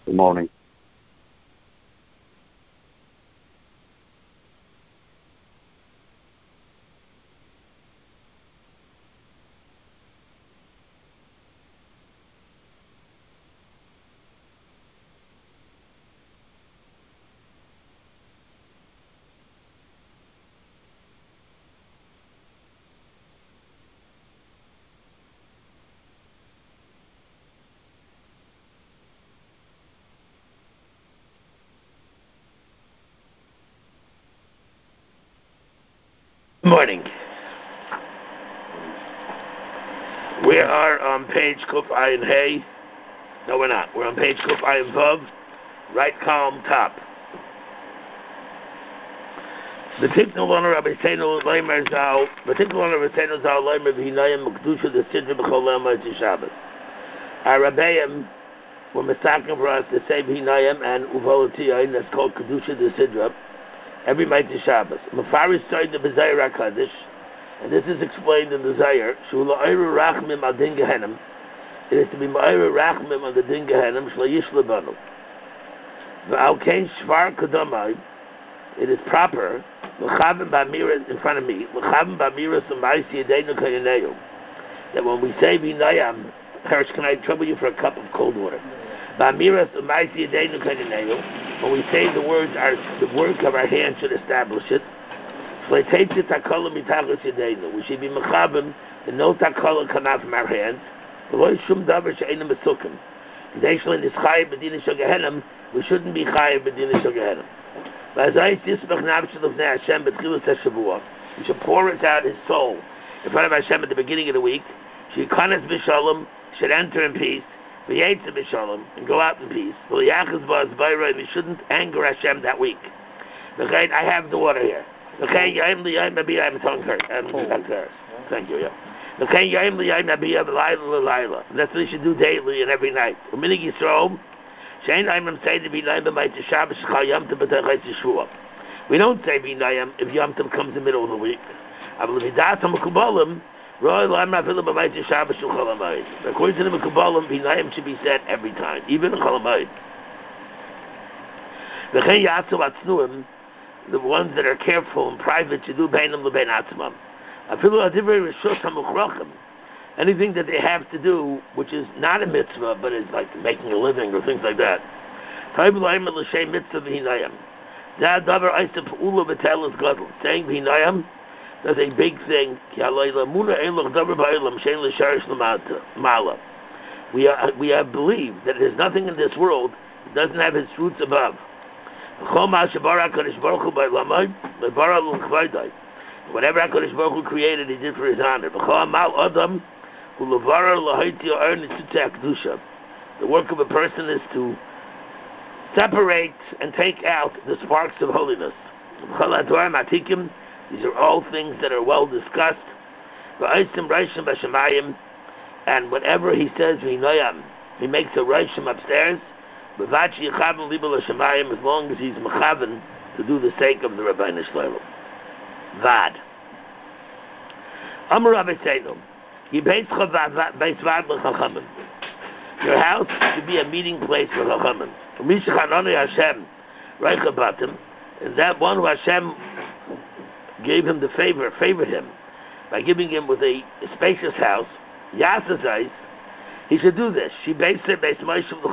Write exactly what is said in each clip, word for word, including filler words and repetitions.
Good morning. Morning. We are on page Kuf Ayin Hey. No, we're not. We're on page Kuf Ayin Vav, right column top. The Tiknul Lona Rabbi Seinu Leimer Zal, the Tiknul Lona Rabbi Seinu Zal Leimer V'hinayim M'kedusha the Sidra B'chol Leimer to Shabbos. Our Rabbeim were mistaken for us to say V'hinayim and Uvolatiyayin, that's called Kedusha the Sidra, every night to Shabbos. Mefaris Soid the B'Zayir HaKadosh, and this is explained in the Zayir. Shu la'ayru rachmim al din gehenim. It is to be ma'ayru rachmim on the din gehenim shlo yish lebanu. V'al kein shvar kodamai. It is proper l'chavim ba'mira in front of me. L'chavim ba'mira sumaysi yadeinu kayaneu. That when we say v'nayam, Hirsch, can I trouble you for a cup of cold water? Ba'mira sumaysi yadeinu kayaneu. When we say the words, our the work of our hands should establish it. We should be mechabim, and no takala come out from our hands. We shouldn't be chayiv b'dina shel Gehenim. We should pour it out his soul in front of Hashem at the beginning of the week. Should enter in peace. And go out in peace. We shouldn't anger Hashem that week. I have the water here. Okay, Yaim Liyam Nabiya, I'm telling her. I'm telling her. Thank you, yeah. Okay, Yaim Liyam Nabiya, Laila Laila. That's what you should do daily and every night. Uminig Yisrael, Shain Aimam say to be Naim B'may to Shabbos Shechal Yom Tov B'tachai Tishua. We don't say be Naim if Yom Tov comes in the middle of the week. But if Yidat HaMekubalim, Roy Lam Rafilah B'may to Shabbos Shechal Hamayit. According to the Mekubalim, be Naim should be said every time, even in Chol Hamayit. V'chein Yatzu Atznuim, the ones that are careful and private to do beinam lebein atzmam. Anything that they have to do, which is not a mitzvah, but is like making a living or things like that. Saying v'hinayam, that's a big thing. We are, we have believed that there's nothing in this world that doesn't have its roots above. Whatever HaKadosh Baruch Hu created, He did for His honor. The work of a person is to separate and take out the sparks of holiness. These are all things that are well discussed. And whatever He says, He makes a Rishim upstairs. As long as he's mechaven to do the sake of the Rabbeinu Shlomo. Vad. Amar Rabbi Seinu, your house should be a meeting place for Chachamim. And that one who Hashem gave him the favor, favored him by giving him with a spacious house, Yasazais, he should do this. She based it based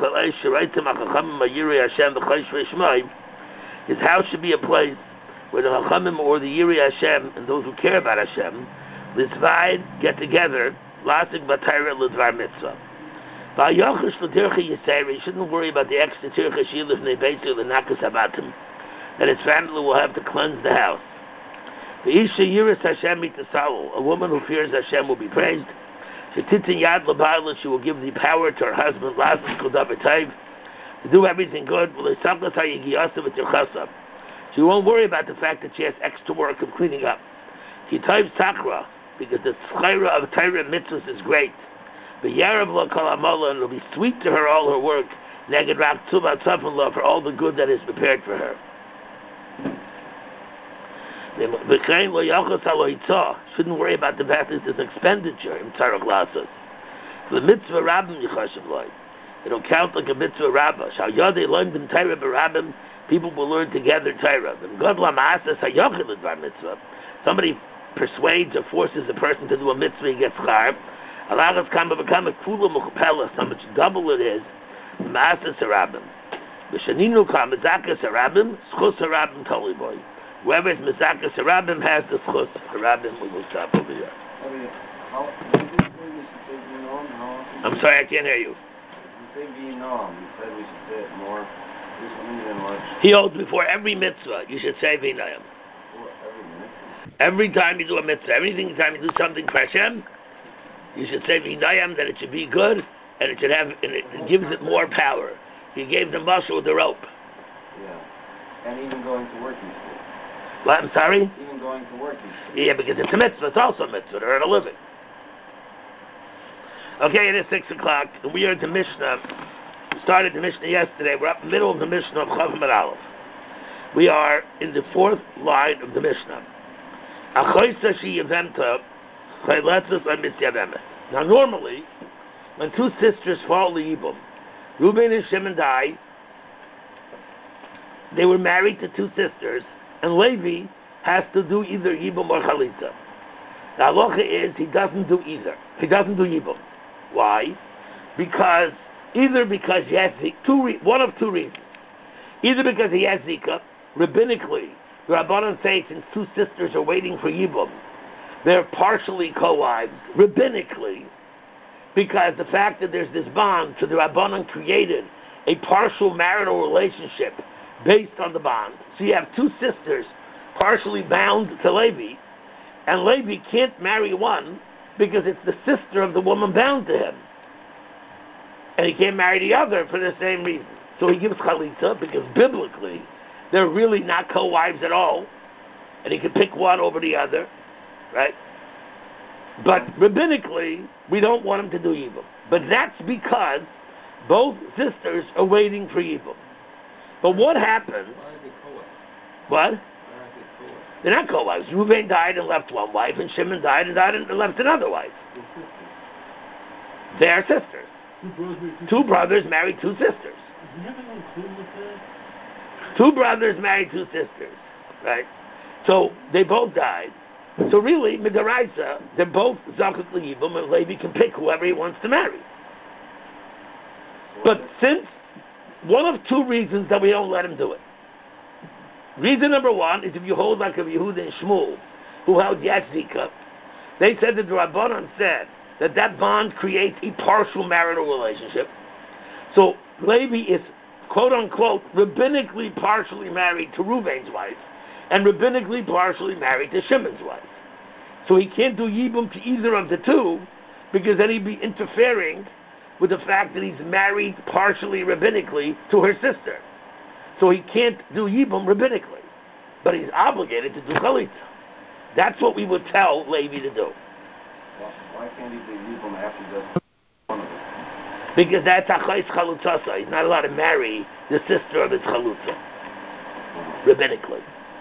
His house should be a place where the Chachamim or the Yirei Hashem and those who care about Hashem, Litzvayid, get together, Lasik Batayra Litzvar Mitzvah. You shouldn't worry about the extra Tircha Shilif Nebeitzah the Nakas Abatim, that his family will have to cleanse the house. The Isha Yiris Hashem Mitzvah, a woman who fears Hashem will be praised. She will give the power to her husband to do everything good. She won't worry about the fact that she has extra work of cleaning up. She types sakra because the schayra of Torah mitzvahs is great. But yarav lo kol amala, and it'll be sweet to her all her work. Neged rak tzuva tzafon for all the good that is prepared for her. Shouldn't worry about the fact that there's expenditure in tzarach lasas. The mitzvah rabbim yichashiv loy. It'll count like a mitzvah rabbah. Shal yodei learned in Torah b'rabbim. People will learn together Torah. Somebody persuades or forces a person to do a mitzvah, he gets char. Alagas kama become a kula mukapela, how much double it is. Maasas harabim. B'shaninu kam mizakas harabim, schus harabim totally boy. Whoever is mizakas harabim has the schus harabim. We will stop over here. I'm sorry, I can't hear you. You say Vietnam. You said we should say it more. He holds before every mitzvah, you should say Vinayam. Every time you do a mitzvah, every time you do something for Hashem, you should say Vinayam, that it should be good, and it should have, and it, it gives it more power. He gave the muscle the rope. Yeah. And even going to working school. What, I'm sorry? Even going to working school. Yeah, because it's a mitzvah, it's also a mitzvah, to earn a living. Okay, it is six o'clock, and we are at the Mishnah. We started the Mishnah yesterday. We're up in the middle of the Mishnah of Chav Amud Aleph. We are in the fourth line of the Mishnah. Now, normally, when two sisters fall Yibum, Reuben and Shimon died, they were married to two sisters, and Levi has to do either Yibum or Chalitza. The halacha is he doesn't do either. He doesn't do Yibum. Why? Because Either because he has two, re- one of two reasons. Either because he has Zika, rabbinically, the Rabbanan say since two sisters are waiting for Yibum, they're partially co-wives, rabbinically, because the fact that there's this bond, so the Rabbanan created a partial marital relationship based on the bond. So you have two sisters partially bound to Levi, and Levi can't marry one because it's the sister of the woman bound to him. And he can't marry the other for the same reason. So he gives chalitza because biblically they're really not co-wives at all, and he can pick one over the other, right? But rabbinically, we don't want him to do Yibum. But that's because both sisters are waiting for Yibum. But what happens? Why are they co-wives? What? Why are they co-wives? They're not co-wives. Reuven died and left one wife, and Shimon died and died and left another wife. They are sisters. Two brothers, Two brothers married two sisters. Is everyone cool with that? Two brothers married two sisters, right? So they both died. So really, Midaraisa, they're both Zakut L'Yibum, and Levi can pick whoever he wants to marry. But since one of two reasons that we don't let him do it. Reason number one is if you hold like of Yehuda and Shmuel, who held Yatzika, they said that the Rabbanan said that that bond creates a partial marital relationship. So Levi is, quote unquote, rabbinically partially married to Reuven's wife, and rabbinically partially married to Shimon's wife. So he can't do Yibum to either of the two, because then he'd be interfering with the fact that he's married partially rabbinically to her sister. So he can't do Yibum rabbinically, but he's obligated to do Chalitza. That's what we would tell Levi to do. Why can't he do Yibum after he does one of them? Because that's Achais Chalutzasa. He's not allowed to marry the sister of his Chalutza, rabbinically.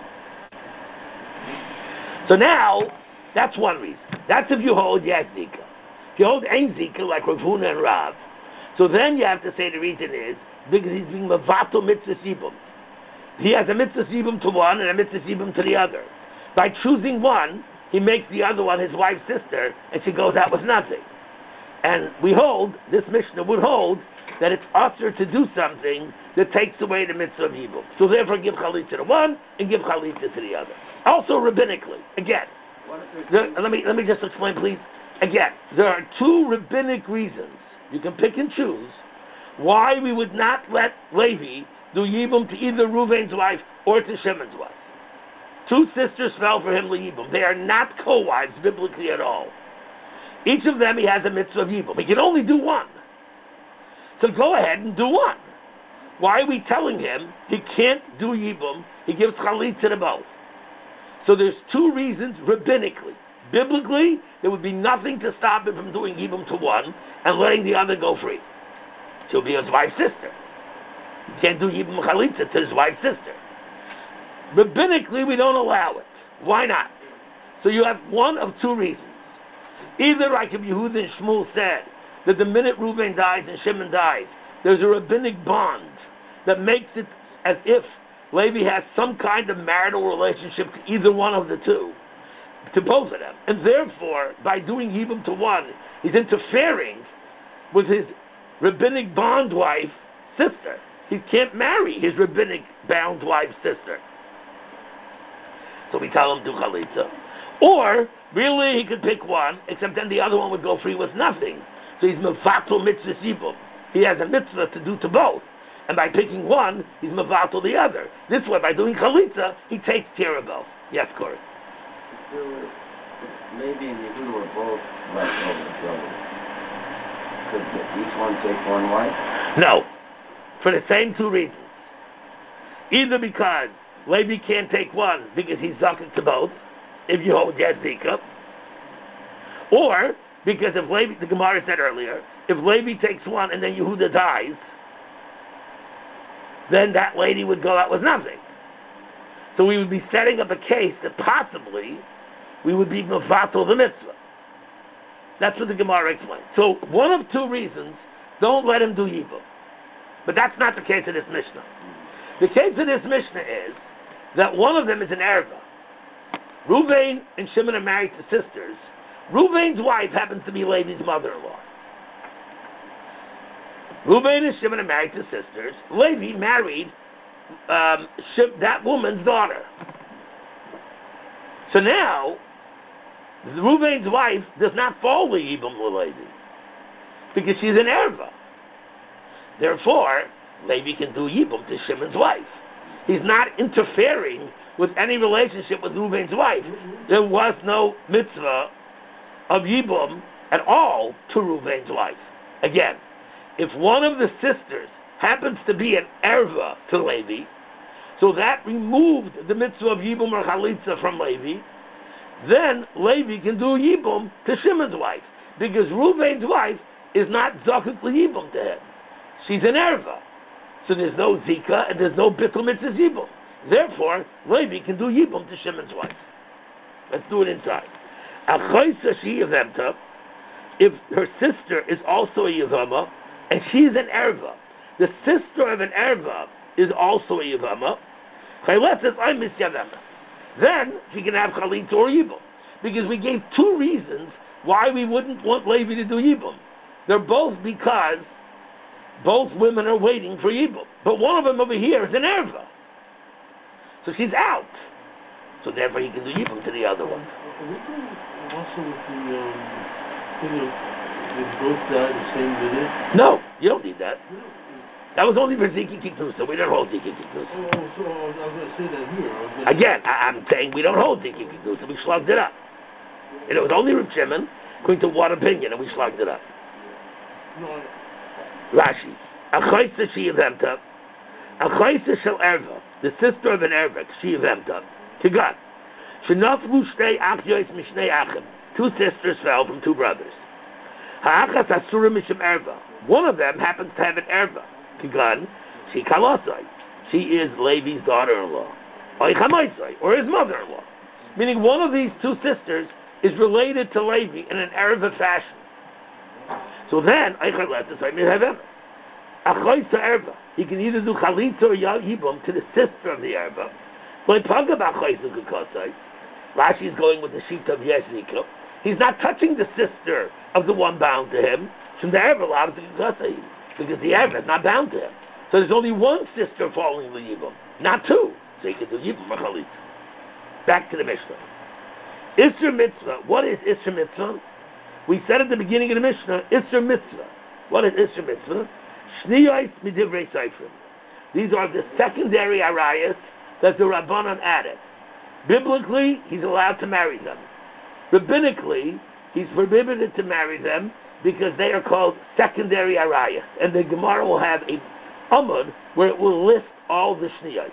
So now, that's one reason. That's if you hold Yes Zika. If you hold Ein Zika, like Rav Huna and Rav, so then you have to say the reason is because he's being Mavato Mitzvah Sibum. He has a Mitzvah Sibum to one and a Mitzvah Sibum to the other. By choosing one, he makes the other one his wife's sister, and she goes out with nothing. And we hold, this Mishnah would hold, that it's usher to do something that takes away the mitzvah of Yibum. So therefore give Chalitza to one and give Chalitza to the other. Also rabbinically, again, there, let me let me just explain please. Again, there are two rabbinic reasons, you can pick and choose, why we would not let Levi do Yibum to either Reuven's wife or to Shimon's wife. Two sisters fell for him Yibum. They are not co-wives biblically at all. Each of them, he has a mitzvah of Yibum. He can only do one. So go ahead and do one. Why are we telling him he can't do Yibum? He gives Chalitza to both. So there's two reasons rabbinically. Biblically, there would be nothing to stop him from doing Yibum to one and letting the other go free. She'll be his wife's sister. He can't do Yibum Chalitza to his wife's sister. Rabbinically, we don't allow it. Why not? So you have one of two reasons. Either, like if Yehuda and Shmuel said, that the minute Reuben dies and Shimon dies, there's a rabbinic bond that makes it as if Levi has some kind of marital relationship to either one of the two, to both of them. And therefore, by doing Yibum to one, he's interfering with his rabbinic bond wife, sister. He can't marry his rabbinic bound wife, sister. So we tell him to chalitza. Or, really, he could pick one, except then the other one would go free with nothing. So he's mevatel mitzvah yibum. He has a mitzvah to do to both. And by picking one, he's mevatel the other. This way, by doing chalitza, he takes care of both. Yes, Corey. Maybe in Yehuda were both leftover brothers. Could each one take one wife? No. For the same two reasons. Either because Levi can't take one because he's zakek to both, if you hold Yad Zika, or because if Levi, the Gemara said earlier, if Levi takes one and then Yehuda dies, then that lady would go out with nothing. So we would be setting up a case that possibly we would be mevatel the mitzvah. That's what the Gemara explained. So one of two reasons, don't let him do Yibum. But that's not the case of this Mishnah. The case of this Mishnah is that one of them is an erva. Reuven and Shimon are married to sisters. Reuven's wife happens to be Levi's mother-in-law. Reuven and Shimon are married to sisters. Levi married um, that woman's daughter. So now, Reuven's wife does not fall to Yibum Levi because she's an erva. Therefore, Levi can do Yibum to Shimon's wife. He's not interfering with any relationship with Reuven's wife. There was no mitzvah of Yibum at all to Reuven's wife. Again, if one of the sisters happens to be an erva to Levi, so that removed the mitzvah of Yibum or Chalitza from Levi, then Levi can do Yibum to Shimon's wife, because Reuven's wife is not zakuk Yibum to him. She's an erva. So there's no zika and there's no bittul mitzvah Yibum. Therefore, Levi can do Yibum to Shimon's wife. Let's do it inside. If her sister is also a Yavama, and she's an erva, the sister of an erva is also a Yavama, then she can have Chalit or Yibum. Because we gave two reasons why we wouldn't want Levi to do Yibum. They're both because both women are waiting for Yibum. But one of them over here is an erva. So she's out. So therefore he can do Yibum to the other one. Also with the um, thing of they both died the same minute? No, you don't need that. That was only for Ziki Kikusa. We don't hold Ziki Kikusa. Oh, oh, so I was, I was going to say that here. I was gonna Again, I, I'm saying we don't hold Ziki Kikusa. We slugged it up. And it was only Reb Shimon, according to one opinion, and we slugged it up. No, I, Rashi. Achoysa she evemta. Achoysa shel erva. The sister of an erva. She evemta. Kigan. Shenaflu shtei achyois mishnei achim. Two sisters fell from two brothers. Ha'achas asura mishim erva. One of them happens to have an erva. Kigan. She kalosai. She is Levi's daughter-in-law. Or chamaisai. Or his mother-in-law. Meaning one of these two sisters is related to Levi in an erva fashion. So then, he can either do chalitza or yibum to the sister of the erba. Rashi is going with the sheet of Yeshnika. He's not touching the sister of the one bound to him. From the erba, because the erba is not bound to him. So there's only one sister falling the yibum, not two. So he can do yibum or chalitza. Back to the Mishnah. Isser mitzvah. What is Isser mitzvah? We said at the beginning of the Mishnah, Isser mitzvah. What is Isser mitzvah? Shniyos midivrei seifrim. These are the secondary arayas that the Rabbanan added. Biblically, he's allowed to marry them. Rabbinically, he's prohibited to marry them because they are called secondary arayas. And the Gemara will have a amud where it will list all the shniyos.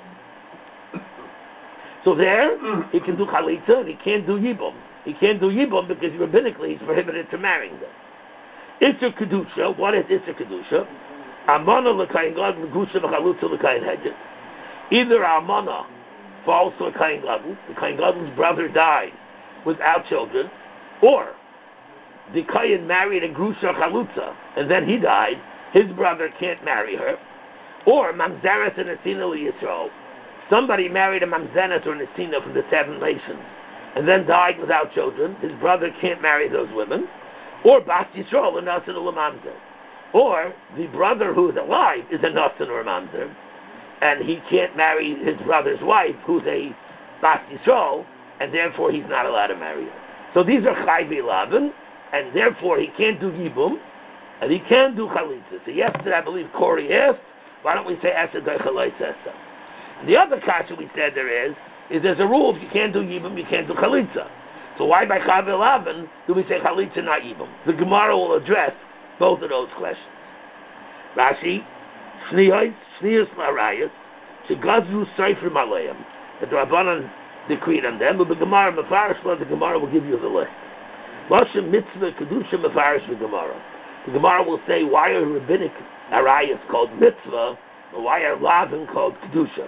So there, he can do chalitza, and he can't do yibum. He can't do Yibum because rabbinically he's prohibited from marrying them. Isser Kedusha, what is Isser Kedusha? Amana l'kayin gadol, l'gusha v'chalutza l'kayin hedget. Either Amana falls to a kayin gadol, the kayin gadol's brother died without children, or the kayin married a grusha chalutza, and then he died, his brother can't marry her. Or Mamzeres and Nesina Yisrael. Somebody married a Mamzeres or Nesina from the seven nations and then died without children. His brother can't marry those women. Or Bas Yisrael and Nasan or Mamzer. Or the brother who is alive is a Nasan or a Mamzer, and he can't marry his brother's wife, who's a Bas Yisrael, and therefore he's not allowed to marry her. So these are Chai V'Elaven, and therefore he can't do Yibum, and he can do Chalitza. So yesterday, I believe Corey asked, why don't we say Esed Chalai Sesa? The other kasha we said there is, is there's a rule, if you can't do Yibum, you can't do Chalitza. So why by Chai V'Elaven do we say Chalitza, not Yibum? The Gemara will address both of those questions. Rashi, Shniyos, Shniyos Larayas, Shegazru Seifrim Aleim, that the Rabbanan decreed on them, but the Gemara Mefarish, the Gemara will give you the list. Lashem Mitzvah Kedusha Mefarish the Gemara. The Gemara will say why are rabbinic arayas called Mitzvah, or why are Lavin called Kedusha.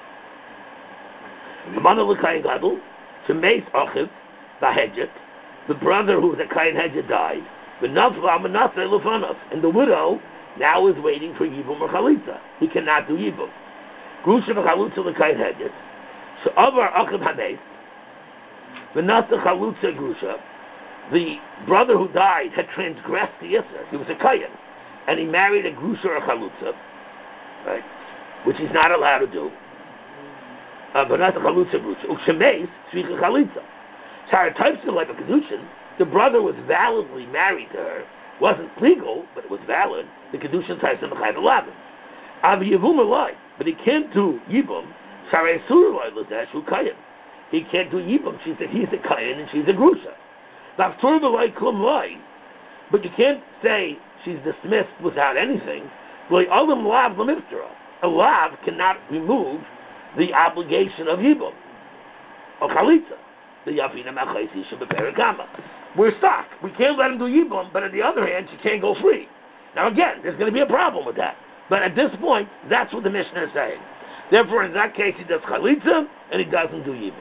Amana L'Kayin Gadol, Shemeis Achiv, Vahedjet, the brother who was a Kayin Hedjet died, and the widow now is waiting for Yibum or Chalitza. He cannot do Yibum. Grusha v'chalutza l'kayin hedget. So avar achiv hameis. V'nasa chalutza grusha. The brother who died had transgressed the Yisr. He was a kayin, and he married a grusha or a chalutza, right? Which he's not allowed to do. V'nasa chalutza grusha. U'shemeis tzricha chalitza. Shara types of like a kedushin. The brother was validly married to her. Wasn't legal, but it was valid. The kedushin types of the chayv eleven. Av yivum alai, but he can't do yibum. Shara esur alai l'zeshu kayin. He can't do yibum. She said he's a kayin and she's a grusha. Naftur alai klum lai, but you can't say she's dismissed without anything. Like alam lav l'miftara. A lav cannot remove the obligation of yibum or chalitza. The yafina machaisi shebeperikama. We're stuck. We can't let him do Yibum, but on the other hand, she can't go free. Now again, there's going to be a problem with that. But at this point, that's what the Mishnah is saying. Therefore, in that case, he does Chalitza, and he doesn't do Yibum.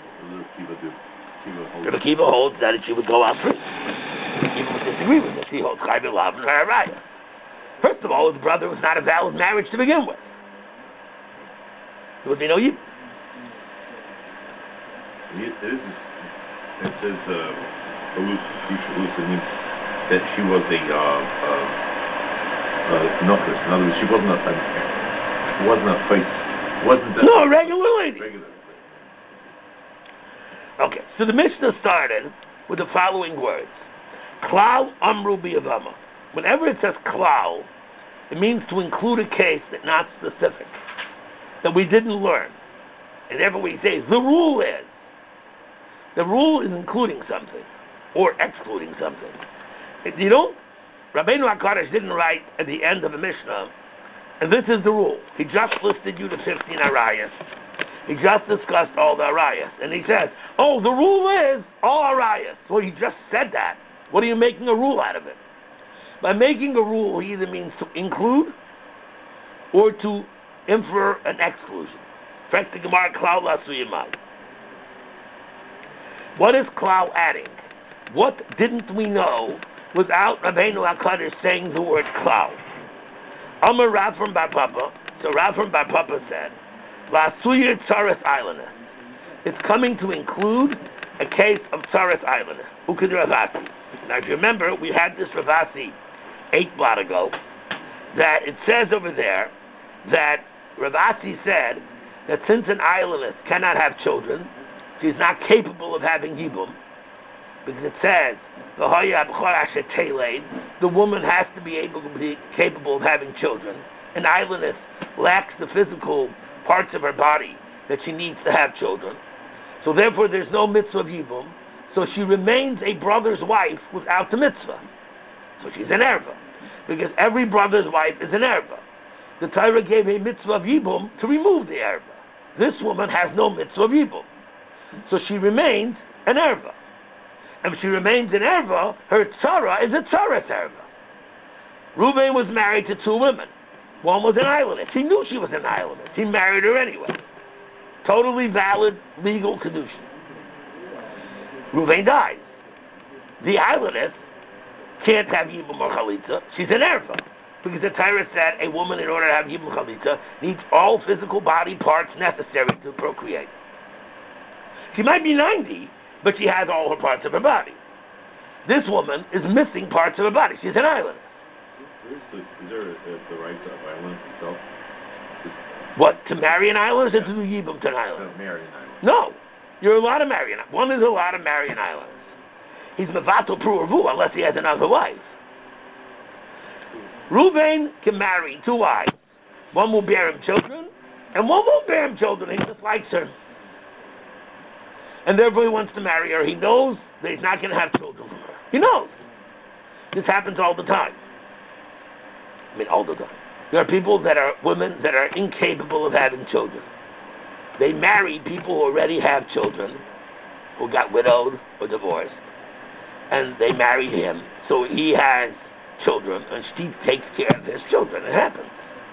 Rabbi Kiva holds that she would go out free. Kiva would disagree with this. He holds Chai V'Elaven and Haraya. First of all, his brother was not a valid marriage to begin with. There would be no Yibum. It says, uh, that she was a uh, uh, uh, novice. In other words, she wasn't a, a wasn't a face, wasn't a, no, a regular lady. Regular. Okay, so the Mishnah started with the following words: Klal Amru B'Yavama. Whenever it says Klal, it means to include a case that's not specific, that we didn't learn. And therefore we say the rule is. The rule is including something or excluding something. If you don't, Rabbeinu HaKadosh didn't write at the end of the Mishnah, and this is the rule. He just listed you the fifteen arayas. He just discussed all the arayas. And he says, oh, the rule is all arayas. Well, he just said that. What are you making a rule out of it? By making a rule, he either means to include or to infer an exclusion. Fact the Gemara Klal Lasu Yimai. What is Klal adding? What didn't we know without Rabbeinu HaKadosh saying the word Klal? Amar Rav from Bar Papa. So Rav from Bar Papa said, La'asuyir Tzaras Islanders. It's coming to include a case of Tzaras Islanders. Ukid Ravasi. Now if you remember, we had this Ravasi eight blot ago, that it says over there that Ravasi said that since an islandess cannot have children, she's not capable of having Yibum, because it says the woman has to be able to be capable of having children. An islandess lacks the physical parts of her body that she needs to have children. So therefore there's no mitzvah of Yibum, so she remains a brother's wife without the mitzvah. So she's an erva, because every brother's wife is an erva. The Torah gave a mitzvah of Yibum to remove the erva. This woman has no mitzvah of Yibum. So she remains an erva. And if she remains an erva, her tzara is a tzara erva. Reuben was married to two women. One was an islandess. He knew she was an islandess. He married her anyway. Totally valid legal kedushin. Reuben dies. The islandess can't have Yibum or Chalitza. She's an erva. Because the Torah said a woman, in order to have Yibum Chalitza, needs all physical body parts necessary to procreate. She might be ninety, but she has all her parts of her body. This woman is missing parts of her body. She's an island. Is, the, is there a, a, the right of island itself? Is, what, to marry an island or to do Yibum to an island? No, marry an island. No. You're allowed to marry an island. One is allowed to marry an island. He's mevatel pru'avu unless he has another wife. Reuben can marry two wives. One will bear him children, and one won't bear him children. He just likes her. And therefore he wants to marry her. He knows that he's not going to have children from her. He knows. This happens all the time. I mean, all the time. There are people that are women that are incapable of having children. They marry people who already have children, who got widowed or divorced, and they married him. So he has children, and she takes care of his children. It happens.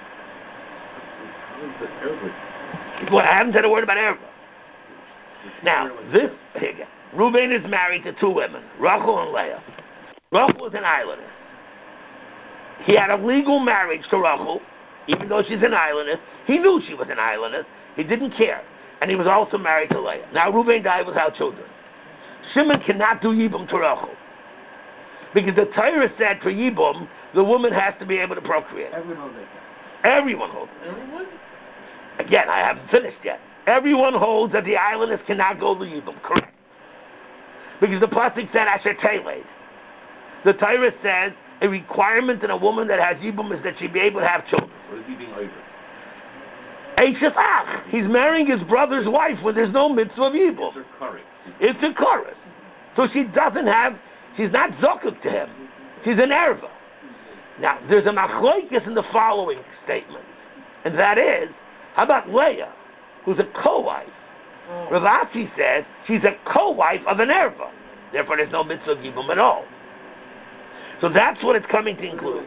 Well, I haven't said a word about Erva. Now, this, here you go. Reuben is married to two women, Rachel and Leah. Rachel was an islandess. He had a legal marriage to Rachel, even though she's an islandess. He knew she was an islandess. He didn't care. And he was also married to Leah. Now, Reuben died without children. Shimon cannot do Yibum to Rachel. Because the Torah said for Yibum, the woman has to be able to procreate. Everyone holds it. Everyone holds it. Everyone? Again, I haven't finished yet. Everyone holds that the islandess cannot go to Yibum. Correct. Because the pasuk said Asher Teled. The Torah says a requirement in a woman that has Yibum is that she be able to have children. What is he being over? Eishes Ach. He's marrying his brother's wife when there's no mitzvah of Yibum. It's a chorus. It's a chorus. So she doesn't have, she's not zokuk to him. She's an erva. Now, there's a machlokes in the following statement. And that is, how about Leah, who's a co-wife? Oh. Rav Ashi says she's a co-wife of an erva. Therefore, there's no mitzvah of Yibum at all. So that's what it's coming to include.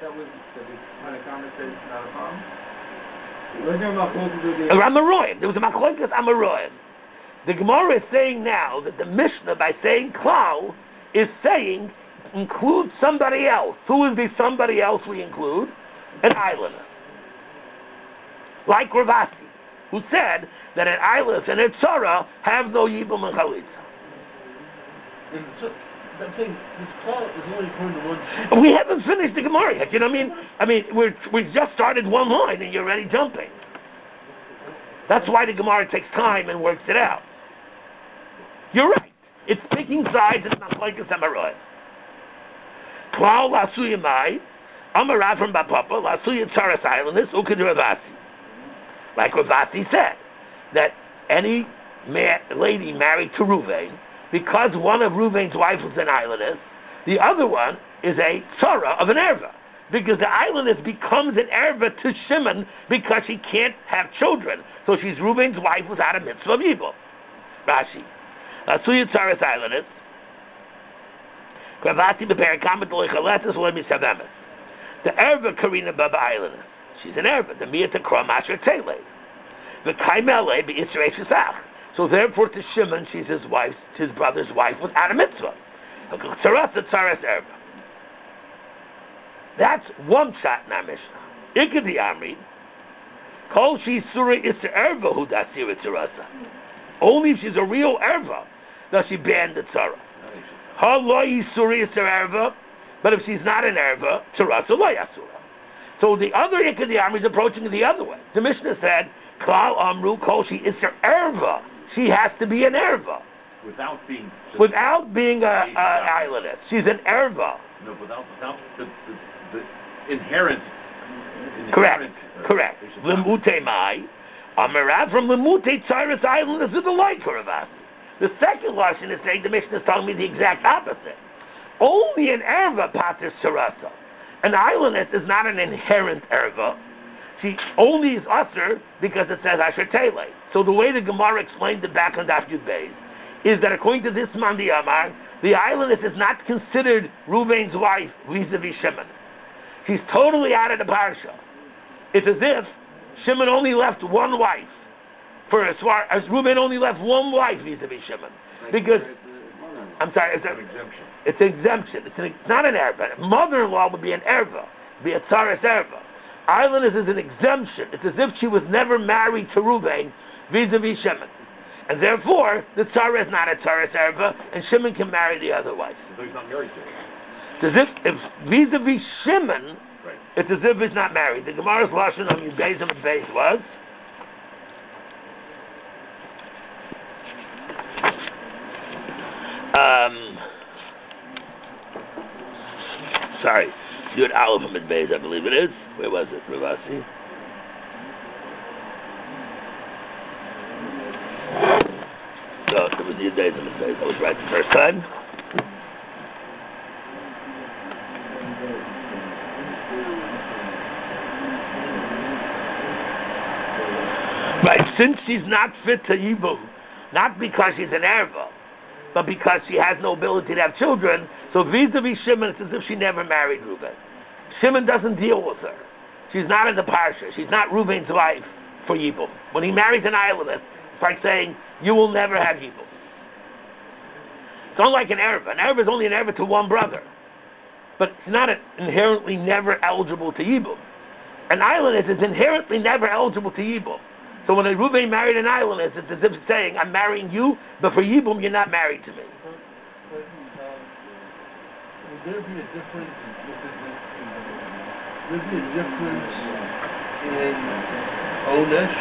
Amaroyim. There was a machlokes Amaroyim. The Gemara is saying now that the Mishnah, by saying klal, is saying include somebody else. Who is the somebody else we include? An islander. Like Ravasi, who said that an islandess and a tzara have no yibum and chalitza. I'm saying this klal is only according to one. We haven't finished the Gemara yet. You know what I mean? I mean, we're we just started one line and you're already jumping. That's why the Gemara takes time and works it out. You're right. It's picking sides and not like a samurai. Klal lasuya mai, amarav from Bapapa, lasuya tzaras islandess, ukid Ravasi. Like Ravasi said, that any man, lady married to Reuven, because one of Reuven's wives was an islandess, the other one is a tzara of an erva. Because the islandess becomes an erva to Shimon because she can't have children. So she's Reuven's wife without a mitzvah of Yibum. Rashi. Lasuya tzaras islandess. Kravati beperikamet loichaletis loimisavemes. The erva Karina Baba islandess. She's an erva. The miyata krom asher tele. The kaimele be Yisrei Shesach. So therefore to Shimon, she's his wife, his brother's wife without a mitzvah. Tzarasa tzaras erva. That's one shot in our Mishnah. Ikadi Amri, Kol she surah isser erva hu dasira tzarasa. Only if she's a real erva does she ban the tzara. Ha lo yisuri isser erva, but if she's not an erva, tzarasa lo yasura. So the other Ikadi Amri is approaching it the other way. The Mishnah said, Klal Amru Kol she isser erva. She has to be an erva. Without being... Without being a, a islandess. She's an erva. No, without, without the, the, the inherent... Correct, inherent, uh, correct. Lemute mai. Amarav from Lemute Tzaras islandess is the like for Ravasi. The second lashon is saying, the Mishnah is telling me the exact opposite. Only an erva pater sarasa. An islandess is not an inherent erva. She only is usher because it says Asher Tele. So the way the Gemara explained it back on Daf Yud Beis is that according to this Mandi Amar, the islandess is not considered Reuven's wife vis-a-vis Shimon. She's totally out of the parsha. It's as if Shimon only left one wife. For as far as Reuven only left one wife vis-a-vis Shimon. Because, I'm sorry, it's an exemption. It's an exemption. It's, an, it's not an erva. Mother-in-law would be an erva. the Atzaras Erva. Islandess is an exemption. It's as if she was never married to Reuven vis-a-vis Shimon. And therefore, the Tzara is not a Tzaras Erva, and Shimon can marry the other wife. So he's not married to her. It's as if, if vis-a-vis Shimon, Right. it's as if he's not married. The Gemara's Lashon on Yudbeizim and Beis was, um, sorry, Yud Aleph and Beis, I believe it is. Where was it, Ravasi? No, it was Yud Beis and Beis. I was right the first time. Right, since she's not fit to Yibum, not because she's an erva, but because she has no ability to have children, so vis-a-vis Shimon, it's as if she never married Reuven. Shimon doesn't deal with her. She's not in the parsha. She's not Reuven's wife for Yibum. When he marries an islandess, it's like saying, you will never have Yibum. It's not like an erva. An erva is only an erva to one brother. But it's not inherently never eligible to Yibum. An islandess is inherently never eligible to Yibum. So when a Reuven married an islandess, it's as if it's saying, I'm marrying you, but for Yibum, you're not married to me. But, but um, would there be a difference? Would there be a difference in Onesh?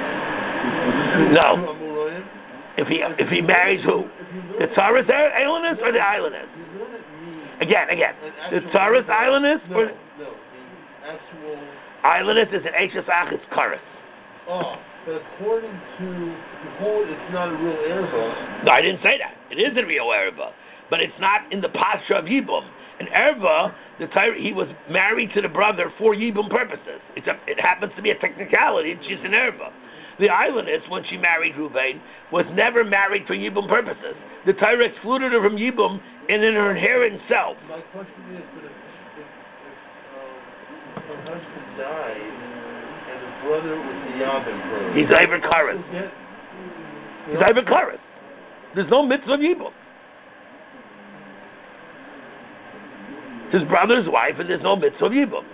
No. If he if he marries who? The Tzaras islandess or the islandess? Again, again. The Tzaras islandess no, or no, the actual islandess is an Eishes Achis Karas. Oh, but according to the whole, it's not a real erva. No, I didn't say that. It is a real erva, but it's not in the pasha of Yibum. An erva, the tyre, he was married to the brother for Yibum purposes. It's a, it happens to be a technicality. She's an erva. The islandess, when she married Reuven, was never married for Yibum purposes. The Torah excluded her from Yibum and in her inherent self. My question is, but if, if, if um, her husband died and the brother was the Yavin brother, he's Iver Karas. He's Iver Karas. There's no mitzvah of Yibum. His brother's wife, and there's no mitzvah of Yibum.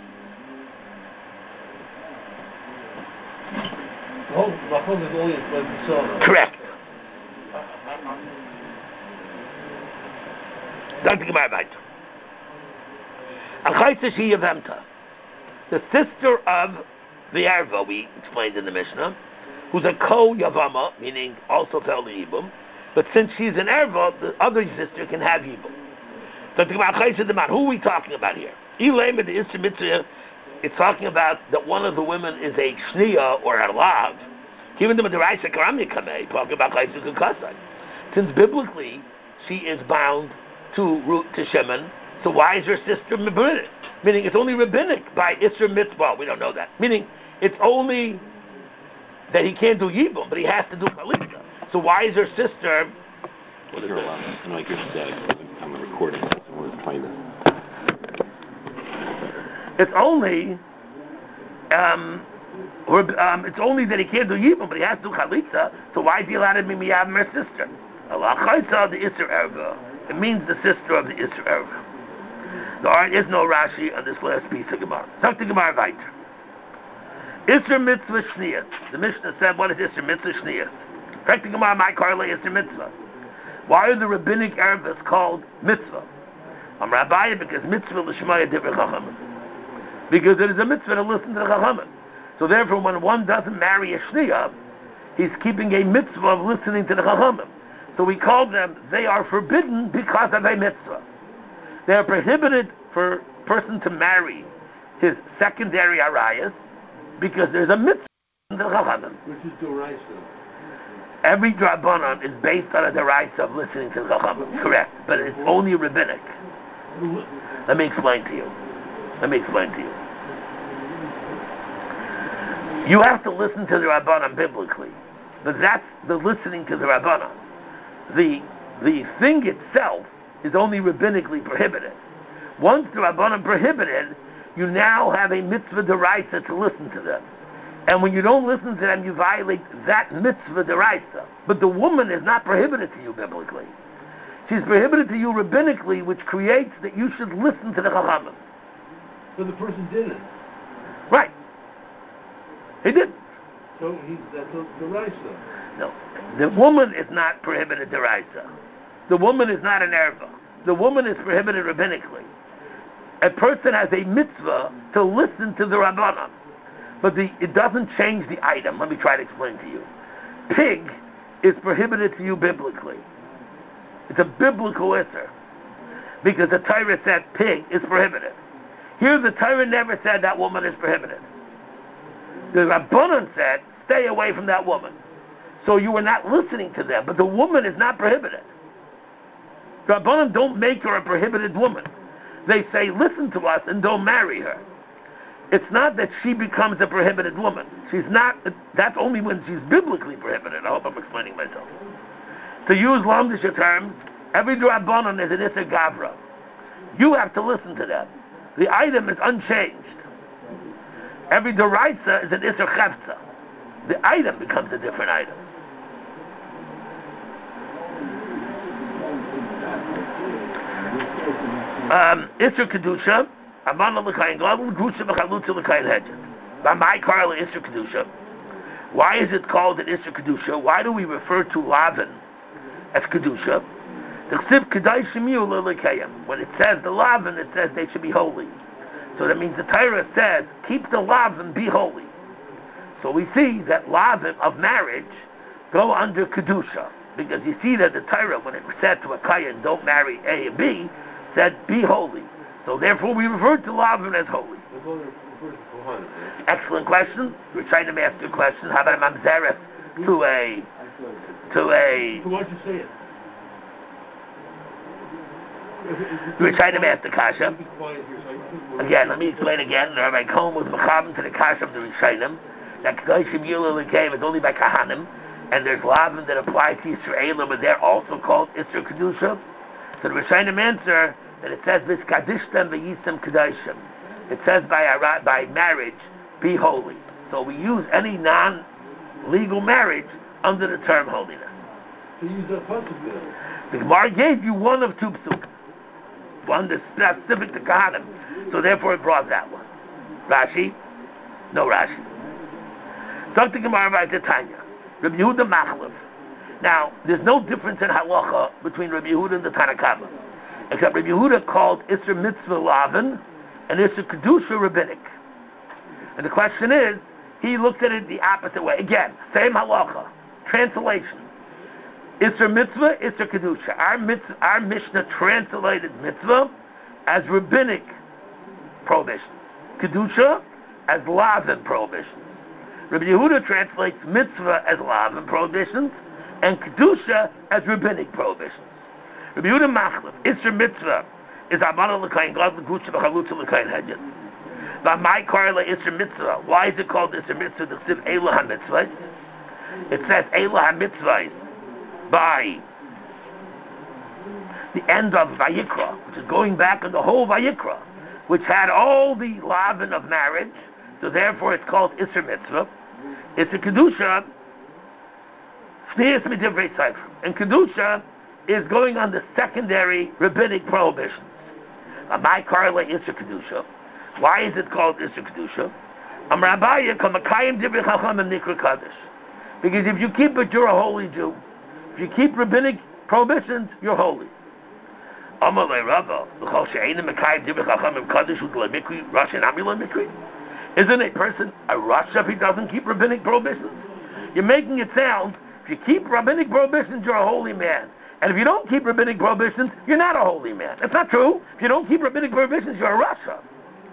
Oh, Machon is only by the Correct. Doctor Gemara weiter. Achaisa she Yavemta, the sister of the Erva, we explained in the Mishnah, who's a co-Yavama, meaning also fell to Yibum, but since she's an Erva, the other sister can have Yibum. Doctor Gemara, Achaisa the man, who are we talking about here? Ilema the Isra Mitzvah. It's talking about that one of the women is a shniya or a lav. Even the Madaraisa Karamya Kameh, talking about Chayzik and Kasai. Since biblically she is bound to root to Shimon, so why is her sister rabbinic? Meaning it's only rabbinic by Isra Mitzvah. We don't know that. Meaning it's only that he can't do Yibum, but he has to do Chalitza. So why is her sister? What is it? Like you said, on the recording, someone was playing this. It's only, um, or, um, it's only that he can't do Yibum, but he has to do Chalitza. So why is he allowed to be Miyavim her sister? Allah Chalitza, the Isser Erva. It means the sister of the Isser Erva. There is no Rashi on this last piece of Gemara. Talk to Gemara weiter. Isser Mitzvah Shniyat. The Mishnah said, what is Isser Mitzvah Shniyat? Talk to Gemara, my Karle Isser Mitzvah. Why are the rabbinic Ervas called Mitzvah? I'm Rabbi because Mitzvah L'Shmaya Divrei Chachamim. Because it is a mitzvah to listen to the Chachamim. So therefore, when one doesn't marry a Shniyah, he's keeping a mitzvah of listening to the Chachamim. So we call them, they are forbidden because of a mitzvah. They are prohibited for a person to marry his secondary arayas because there's a mitzvah in the Chachamim. Which is Doraisa. Every Drabanan is based on a Doraisa of listening to the Chachamim. Correct. But it's only rabbinic. Let me explain to you. Let me explain to you. You have to listen to the Rabbanan biblically, but that's the listening to the Rabbanan. The the thing itself is only rabbinically prohibited. Once the Rabbanan prohibited, you now have a mitzvah deraisa to listen to them. And when you don't listen to them, you violate that mitzvah deraisa. But the woman is not prohibited to you biblically. She's prohibited to you rabbinically, which creates that you should listen to the Chachamim. But the person didn't. Right. He didn't. So he, that's a deraisa. No. The woman is not prohibited deraisa. The woman is not an erva. The woman is prohibited rabbinically. A person has a mitzvah to listen to the rabbanon. But the, it doesn't change the item. Let me try to explain to you. Pig is prohibited to you biblically. It's a biblical issur. Because the Torah said pig is prohibited. Here the Torah never said that woman is prohibited. The Rabbanan said, stay away from that woman. So you were not listening to them. But the woman is not prohibited. The Rabbanan don't make her a prohibited woman. They say, listen to us and don't marry her. It's not that she becomes a prohibited woman. She's not, that's only when she's biblically prohibited. I hope I'm explaining myself. To use Lamdisha terms, every Rabbanan is an issur gavra. You have to listen to them. The item is unchanged. Every deraisa is an issur chefza. The item becomes a different item. Um, issur kedusha, amana l'kayin gadol, grusha v'chalutza l'kayin hedget. By my Karla issur kedusha. Why is it called an issur kedusha? Why do we refer to lavin as kedusha? When it says the lavin, it says they should be holy. So that means the Torah says, keep the lavin, be holy. So we see that lavin of marriage go under kedusha. Because you see that the Torah, when it said to a kayan, don't marry A and B, said, be holy. So therefore we refer to lavin as holy. Excellent question. We're trying to ask a question. How about a mamzereth to a... To a... So why'd you say it? We're trying to ask the kasha. Again, let me explain again. Rabbi Cohen was mechaber to the kasha of the Rishayim. That Kedoshim Yulul came is only by Kahanim. And there's lavin that apply to Yisraelim, but they're also called issur kedusha. So the Rishayim answer that it says, V'skadishtem v'yisem kedoshim. It says by by marriage, be holy. So we use any non-legal marriage under the term holiness. So you use that pasuk there. The Gemara gave you one of two psukim. One that's specific to Kahanim. So therefore it brought that one. Rashi? No Rashi. Talk to Gemara about the Tanya. Rabbi Yehuda Machlef. Now, there's no difference in halacha between Rabbi Yehuda and the Tanakama. Except Rabbi Yehuda called issur mitzvah lavin and issur kedusha rabbinic. And the question is, he looked at it the opposite way. Again, same halacha. Translation. Issur mitzvah, issur kedusha. Our, mitzvah, our Mishnah translated mitzvah as rabbinic prohibition. Kedusha as lavin prohibition. Rabbi Yehuda translates mitzvah as lavin prohibitions and kedusha as rabbinic prohibitions. Rabbi Yehuda Machlef, issur mitzvah is amana l'kayin gadol, grusha v'chalutza l'kayin hedget. V'amai karla issur mitzvah. Why is it called issur mitzvah? The ksiv eilah ha-mitzvah. It says eilah ha-mitzvah by the end of Vayikra, which is going back on the whole Vayikra, which had all the lavin of marriage. So therefore it's called issur mitzvah. It's a kedusha. And kedusha is going on the secondary rabbinic prohibitions. My karla issur kedusha. Why is it called issur kedusha? Am Rabaya kamakayim divrei chachamim nikra kaddish. Because if you keep it, you're a holy Jew. If you keep rabbinic prohibitions, you're holy. Amalei Rava, l'chol she'enim makayim divrei chachamim kaddish u'd'le mikri rashin amila mikri. Isn't a person a rasha if he doesn't keep rabbinic prohibitions? You're making it sound, if you keep rabbinic prohibitions, you're a holy man. And if you don't keep rabbinic prohibitions, you're not a holy man. That's not true. If you don't keep rabbinic prohibitions, you're a rasha.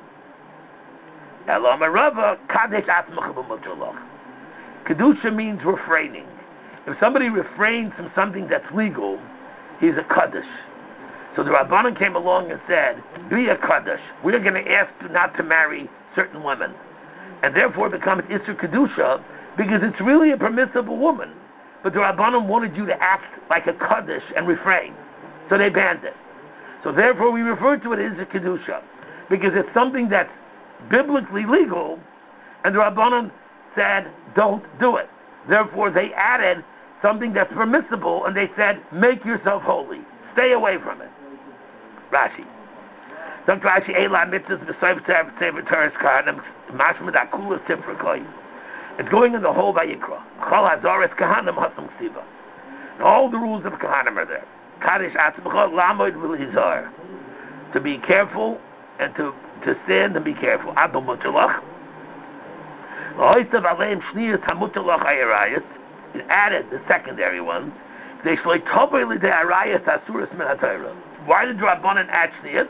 Kedusha means refraining. If somebody refrains from something that's legal, he's a kaddish. So the Rabbanan came along and said, be a kaddish. We're going to ask you not to marry certain women. And therefore it becomes issur kedusha because it's really a permissible woman. But the Rabbanan wanted you to act like a kaddish and refrain. So they banned it. So therefore we refer to it as a kedusha because it's something that's biblically legal and the Rabbanan said don't do it. Therefore they added something that's permissible and they said make yourself holy. Stay away from it. Rashi. Doctor Rashi Eila mitzvahs b'soif sefer Torah kahanim mashma dakula sifra koy. It's going in the whole Vayikra. Chol hazoras kahanim hasam ksiva. All the rules of kahanim are there. Kaddish atzmcha lamoid v'lizar. To be careful and to to stand and be careful. Adol mutalach. Loisav aleim shniyas hamutalach ayarayas. It added the secondary one. They shloi tobei lidei arayas asuras min haTorah. Why did Rabbanan add shniyas?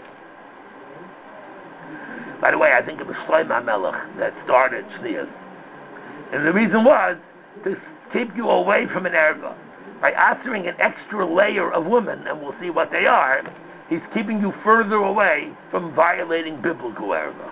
By the way, I think it was Shlomo HaMelech that started shniyas. And the reason was to keep you away from an erva. By answering an extra layer of women, and we'll see what they are, he's keeping you further away from violating biblical erva.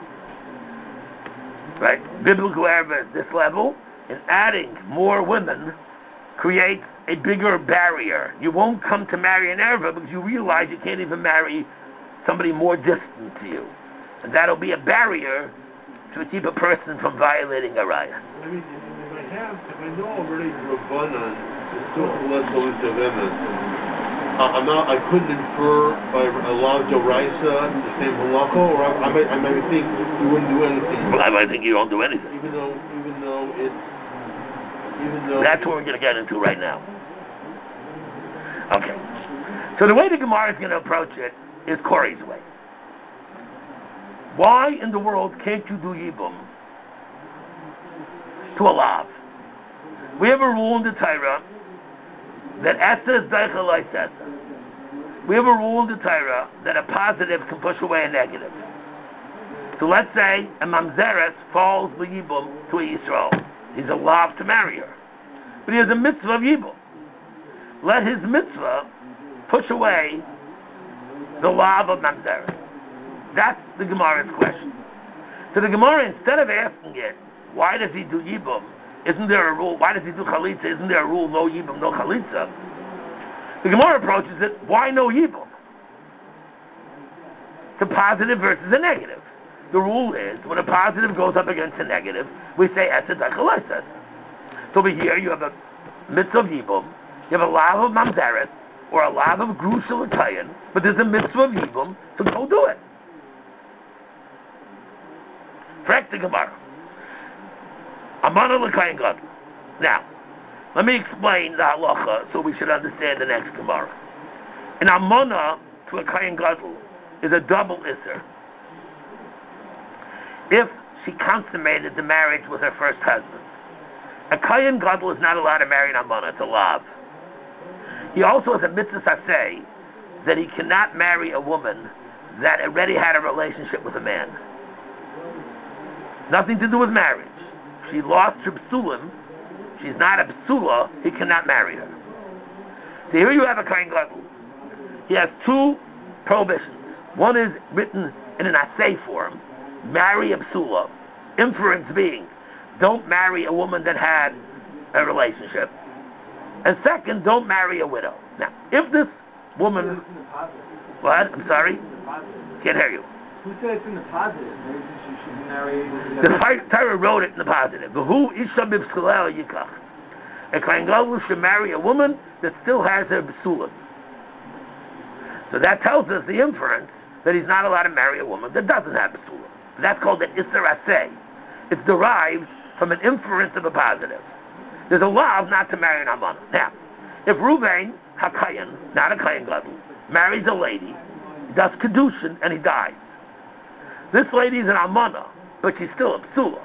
Right? Biblical erva at this level, and adding more women creates a bigger barrier. You won't come to marry an erva because you realize you can't even marry somebody more distant to you. And that'll be a barrier to keep a person from violating a raya. I mean, if I have, if I know already Rabbanan is still less the list of emes, I'm not, I couldn't infer by a law of Joraisa the same halacha, or I, I might, I might think you wouldn't do anything. Well, I might think you don't do anything. Even though, even though it's, even though. That's what we're going to get into right now. Okay. So the way the Gemara is going to approach it is Corey's way. Why in the world can't you do Yibum to a lav? We have a rule in the Torah that Esa is Daicha like Esa. We have a rule in the Torah that a positive can push away a negative. So let's say a Mamzeres falls the Yibum to a Yisrael. He's a lav to marry her. But he has a mitzvah of Yibum. Let his mitzvah push away the lav of Mamzeres. That's the Gemara's question. So the Gemara, instead of asking it, why does he do Yibum? Isn't there a rule? Why does he do Chalitza? Isn't there a rule, no Yibum, no Chalitza? The Gemara approaches it, why no Yibum? It's a positive versus a negative. The rule is, when a positive goes up against a negative, we say, Esed HaChalesed. So over here, you have a mitzvah of Yibum, you have a lav of Mamzeres, or a lav of Grusha L'Kayin, but there's a mitzvah of Yibum, so go do it. Correct the Gemara. Amana l'kayin gadol. Now, let me explain the halacha so we should understand the next Gemara. An amana to a kayin gadol is a double isser. If she consummated the marriage with her first husband, a kayin gadol is not allowed to marry an amana. It's a lav. He also has a mitzvah saseh that he cannot marry a woman that already had a relationship with a man. Nothing to do with marriage. She lost her psulim. She's not a psula. He cannot marry her. So here you have a kain gadol. He has two prohibitions. One is written in an assay form. Marry a psula. Inference being, don't marry a woman that had a relationship. And second, don't marry a widow. Now, if this woman... What? I'm sorry? Can't hear you. Who said it's in the positive? Maybe she should marry... The Torah wrote it in the positive. Who isha b'psulel yikach? A kain gadol should marry a woman that still has her b'sulim. So that tells us the inference that he's not allowed to marry a woman that doesn't have b'sulim. That's called an isser aseh. It's derived from an inference of a positive. There's a law not to marry an amana. Now, if Ruvain hakayin, not a kain gadol, marries a lady, does kedushin, and he dies. This lady is an amana, but she's still a psula.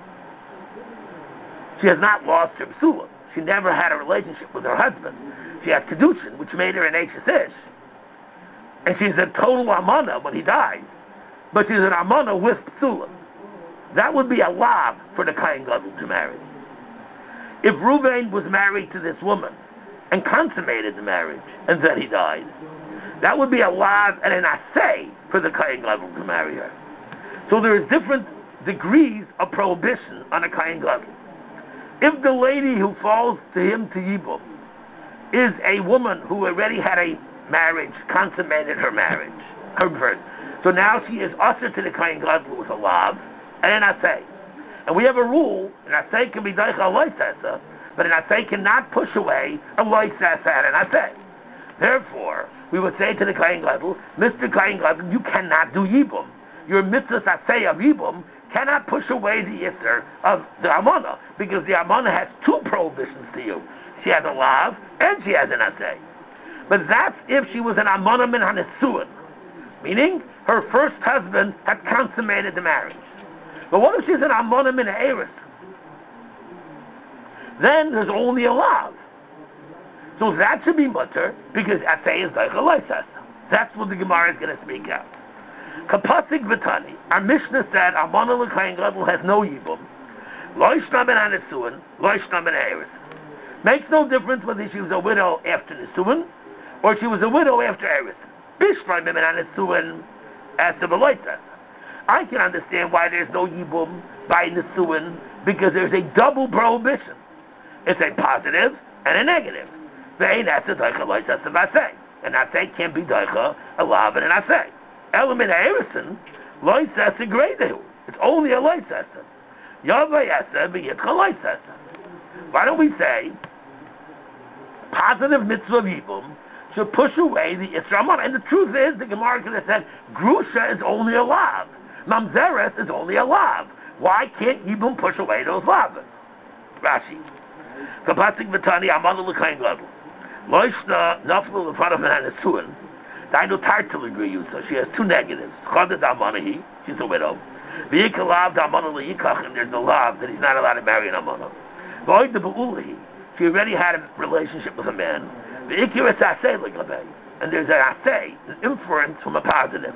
She has not lost her psula. She never had a relationship with her husband. She has kedushin, which made her an eishes ish. And she's a total amana when he dies. But she's an amana with psula. That would be a lav for the kain gadol to marry. If Reuven was married to this woman and consummated the marriage, and then he died, that would be a lav and an assay for the kain gadol to marry her. So there is different degrees of prohibition on a kain gadol. If the lady who falls to him to Yibum is a woman who already had a marriage, consummated her marriage, her birth, so now she is usher to the kain gadol with a lav and an assay. And we have a rule, an assay can be daicha loisesa, but an assay cannot push away a loisesa and an assay. Therefore, we would say to the Kohen Gadol, Mister Kohen Gadol, you cannot do Yibum. Your mitzvah saseh of Yibum cannot push away the Yisr of the Amana, because the Amana has two prohibitions to you. She has a lav, and she has an aseh. But that's if she was an Amana min hanesuin, meaning her first husband had consummated the marriage. But what if she's an Amana min ha'eris? Then there's only a lav. So that should be mutter, because aseh is daicha loisas. That's what the Gemara is going to speak out. Kapasik v'tani, our Mishnah said Amana l'kayin gadol has no yibum. Loishna min hanesuin, loishna min ha'eris. Makes no difference whether she was a widow after Nisuin or she was a widow after Eris. Bishra min hanesuin as the Beloitas. I can understand why there's no yibum by Nisuin, because there's a double prohibition. It's a positive and a negative. Ve'ein asa daicha loisas of aseh. An aseh can't be daicha, a lav and an aseh. Element ha'erisin, loisas agreedehu. It's only a loisas. Yavay asa v'yitcha loisas. Why don't we say positive mitzvah of Yibum should push away the Yisra Amana? And the truth is, the Gemara could have said, Grusha is only a lav. Mamzeres is only a lav. Why can't Yibum push away those lavas? Rashi. Kapasik v'tani Amana l'kayin gadol. Loishna naflu l'farav hanesuin. Dainu tartil agree so she has two negatives. Chadad Amanahi, she's a widow. V'yikah lav d'Amana l'yikach, and there's a lav that he's not allowed to marry an Amana. She already had a relationship with a man. And there's an asay, an inference from a positive.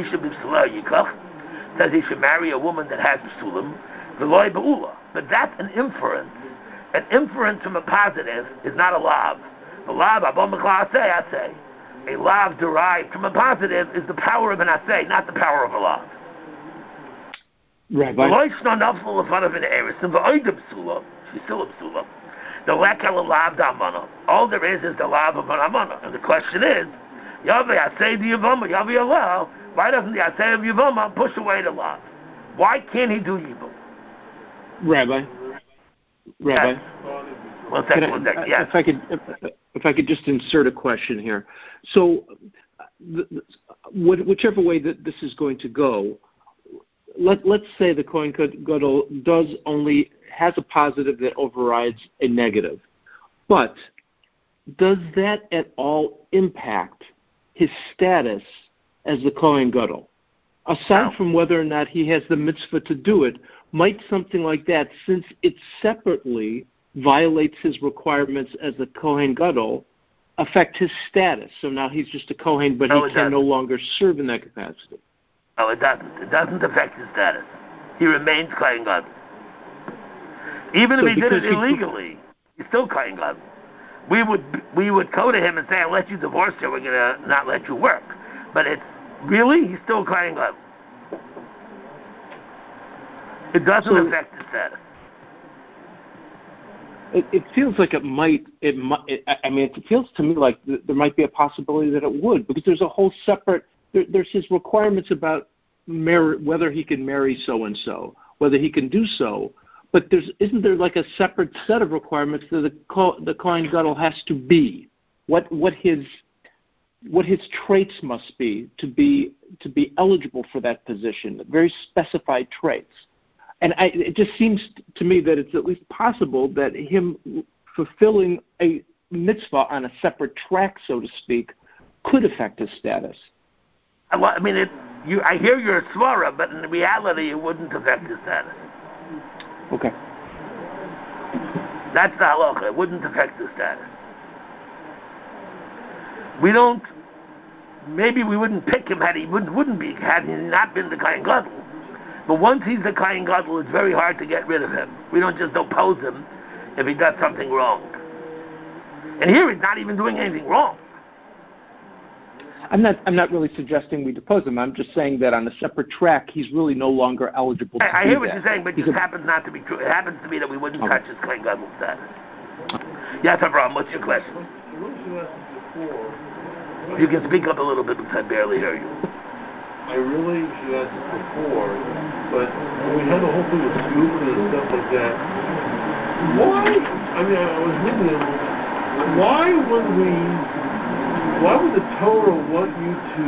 Says he should marry a woman that has psulim. But that's an inference. An inference from a positive is not a lav. A lav, a lav derived from a positive is the power of an asay, not the power of a lav. Rabbi. She's still a psula. The lekal lav d'amana. All there is is the lav of an amana. And the question is, Yaveh asay the yavama, Yaveh Allah. Why doesn't the asay of yavama push away the lav? Why can't he do yibum? Rabbi. Rabbi. Yes. One second, one second. Yes. If I could, if, if I could just insert a question here. So, the, the, whichever way that this is going to go, Let, let's say the Kohen Gadol does only has a positive that overrides a negative, but does that at all impact his status as the Kohen Gadol? Aside from whether or not he has the mitzvah to do it, might something like that, since it separately violates his requirements as a Kohen Gadol, affect his status? So now he's just a Kohen, but no, he can no longer serve in that capacity. No, it doesn't. It doesn't affect his status. He remains Kohen Gadol. Even so if he did it he illegally, he's still Kohen Gadol. We would we would go to him and say, "I'll let you divorce her. We're gonna not let you work." But it's really he's still Kohen Gadol. It doesn't so, affect his status. It, it feels like it might. It might. It, I mean, it feels to me like th- there might be a possibility that it would, because there's a whole separate. There, there's his requirements about mar- whether he can marry so and so, whether he can do so. But there's isn't there like a separate set of requirements that the co- the Kohen Gadol has to be? What what his what his traits must be to be to be eligible for that position? Very specified traits. And I, it just seems to me that it's at least possible that him fulfilling a mitzvah on a separate track, so to speak, could affect his status. Well, I mean, it, you, I hear your svara, but in reality, it wouldn't affect his status. Okay. That's the halacha. It wouldn't affect his status. We don't. Maybe we wouldn't pick him had he wouldn't wouldn't be had he not been the Kohen Gadol. But once he's the Kohen Gadol, it's very hard to get rid of him. We don't just oppose him if he does something wrong. And here he's not even doing anything wrong. I'm not. I'm not really suggesting we depose him. I'm just saying that on a separate track, he's really no longer eligible. To I, I do hear what that. you're saying, but it he's just a, happens not to be true. It happens to be that we wouldn't okay. touch his Kohen Gadol status. Yes, Abraham. What's your question? You can speak up a little bit because I barely hear you. I really should ask this before, but when we had the whole thing with Scoop and stuff like that, why? I mean, I was reading them. Why, when we why would the Torah want you to,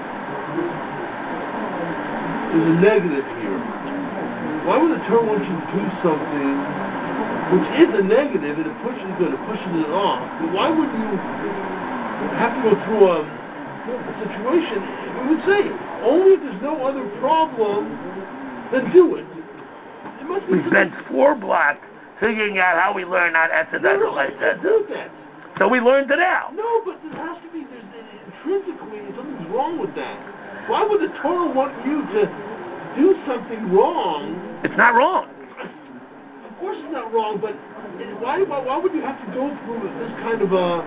there's a negative here. Why would the Torah want you to do something which is a negative and it pushes it, it pushes it off? Why would you have to go through a, a situation? We would say, only if there's no other problem, then do it. It must be we spent four blocks figuring out how we learn not Etzed no, no, I, like I that. do that. So we learned it out. No, but there has to be, there's, intrinsically, something's wrong with that. Why would the Torah want you to do something wrong? It's not wrong. Of course it's not wrong, but why, why, why would you have to go through this kind of a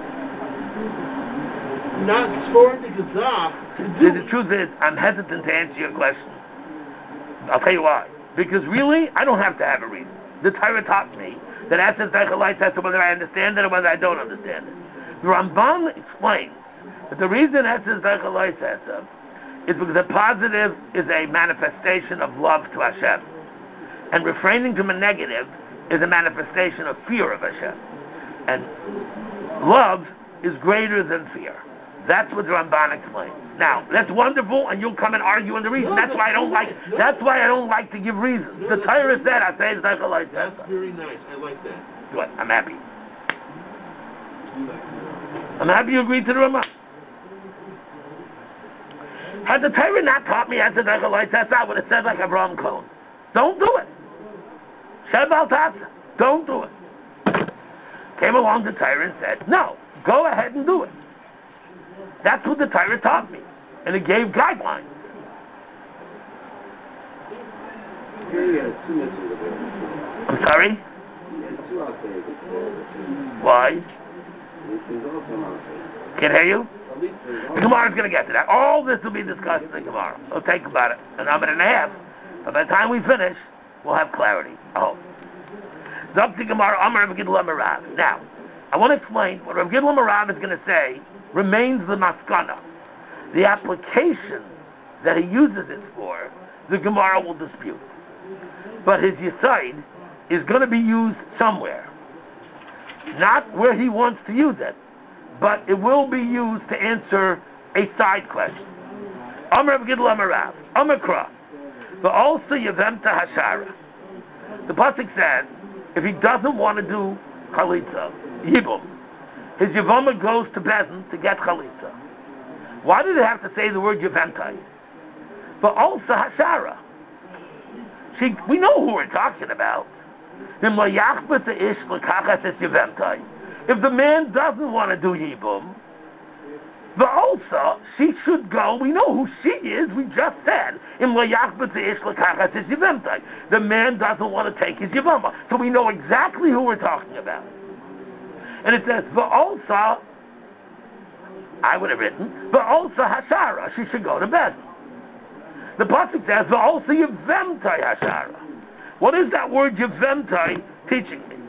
not scoring the gazaf to do The, the truth is, I'm hesitant to answer your question. I'll tell you why. Because really, I don't have to have a reason. The Torah taught me that Etzed Zechel says whether I understand it or whether I don't understand it. The Ramban explains that the reason Etzed Zechel says so is because a positive is a manifestation of love to Hashem. And refraining from a negative is a manifestation of fear of Hashem. And love is greater than fear. That's what the Ramban explains. Now, that's wonderful, and you'll come and argue on the reason. No, that's why I don't like. No. That's why I don't like to give reasons. No, the that's Torah very- said, "I say it's like a light." That's very nice. I like that. Good. I'm happy. I'm happy you agreed to the Ramban. Had the Torah not taught me as a like a light, that's I would have said like Avraham Cohen. Don't do it. Shebal Tasa. Don't do it. Came along the Torah and said, "No, go ahead and do it." That's what the Torah taught me, and it gave guidelines. I'm sorry? Why? Can't hear you? The Gemara is going to get to that. All this will be discussed in the Gemara. It'll take about an hour and a half, but by the time we finish, we'll have clarity. I hope. Zok the Gemara, Amar Rav Gidl Amar Rav. Now, I want to explain what Rav Gidl Amar Rav is going to say remains the maskana. The application that he uses it for, the Gemara will dispute. But his yisaid is going to be used somewhere. Not where he wants to use it, but it will be used to answer a side question. Amar Rav Gidl Amar Rav, Amar Kra, but also Yavemta Hashara. The pasuk says, if he doesn't want to do chalitza, yibum, his yavama goes to Bezin to get chalitza. Why did it have to say the word yavemtai? But also Hashara. She, we know who we're talking about. If the man doesn't want to do yibum, but also she should go. We know who she is. We just said the man doesn't want to take his yivama, so we know exactly who we're talking about. And it says, but also, I would have written, but also Hashara, she should go to bed. The pasuk says, but also Yevemtai Hashara. What is that word Yevemtai teaching me?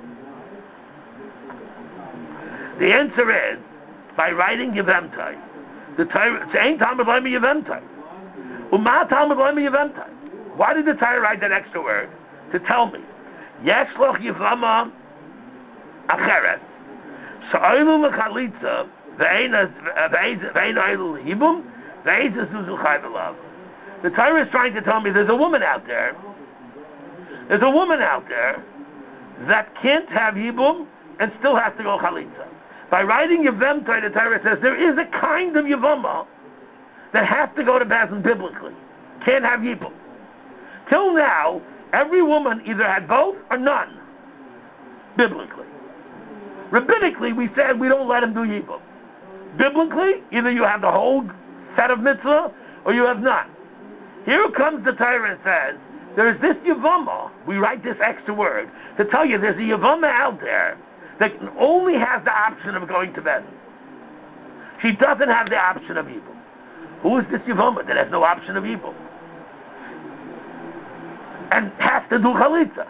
The answer is, by writing Yevemtai, the Torah, it's ain't Talmud Lema Yevemtai. Uma Talmud Lema Yevemtai. Why did the Torah write that extra word? To tell me, Yesh loch Yevama Acheret, Sha'olu L'chalitza, Ve'ein Oilu L'Yibum, Ve'ein Zuzu Chai V'Lav. The Torah is trying to tell me there's a woman out there, there's a woman out there that can't have Yibum and still has to go Chalitza. By writing Yevemtai, the Torah says there is a kind of Yevama that has to go to Bezin biblically. Can't have Yibum. Till now, every woman either had both or none, biblically. Rabbinically, we said we don't let him do Yibum. Biblically, either you have the whole set of mitzvah or you have none. Here comes the Torah and says, there is this Yevama, we write this extra word, to tell you there's a Yevama out there that only has the option of going to bed. She doesn't have the option of evil. Who is this Yevama that has no option of evil? And has to do Chalitza.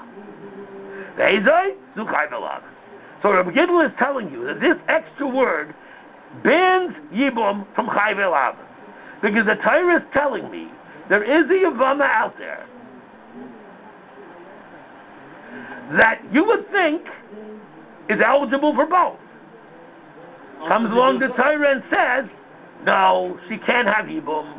So Rabbi Gidl is telling you that this extra word bans Yibum from Chai V'Elav. Because the Torah is telling me there is a Yevama out there that you would think is eligible for both. Comes along the Torah and says, No, she can't have Yibum.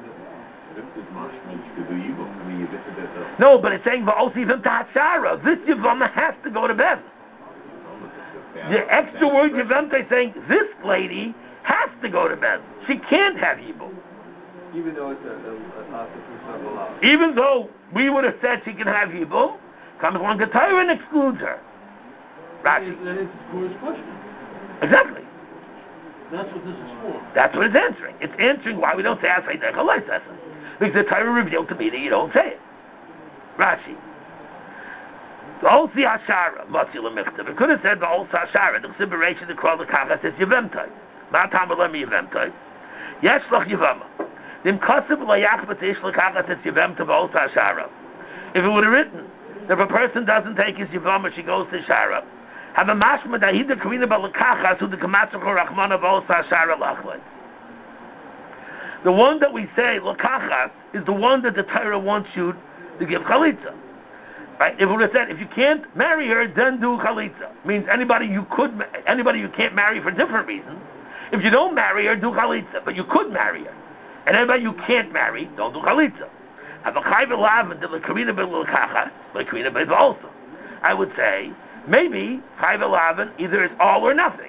No, but it's saying Va'osi Yivamta Hashara. This Yivama has to go to bed. The extra word Yivamta is saying this lady has to go to bed. She can't have Yibum. Even though it's a, a, a, a, a Even though we would have said she can have Yibum, comes along the Torah and excludes her. Rashi. That is for his question. Exactly. That's what this is for. That's what it's answering. It's answering why we don't say Asay Derech HaLoisasa. Because the Torah revealed to me that you don't say it. Rashi. The Olsi Hashara, Matzi L'Michtav. It could have said the Olsi Hashara, the Chsiberation, the Kral L'Kachas, it's Yevemtai. Ma'atam B'lemi Yevemtai. Yesh L'ch Yevama. Dim Kosev L'Yachbat Ish L'Kachas, it's Yevemtai B'Olsi Hashara. If it would have written, if a person doesn't take his Yevama, she goes to Shara. Have a mashma da'ida karina b'lekachas who the kamatzach rachmana b'olsa Hashara lachlei. The one that we say l'kachas is the one that the Torah wants you to give chalitza. Right? If it would have said if you can't marry her, then do chalitza. Means anybody you could, anybody you can't marry for different reasons. If you don't marry her, do chalitza. But you could marry her, and anybody you can't marry, don't do chalitza. Have a chayv elav until the karina b'lekachas, like karina b'olsa. I would say. Maybe chayv elav either it's all or nothing.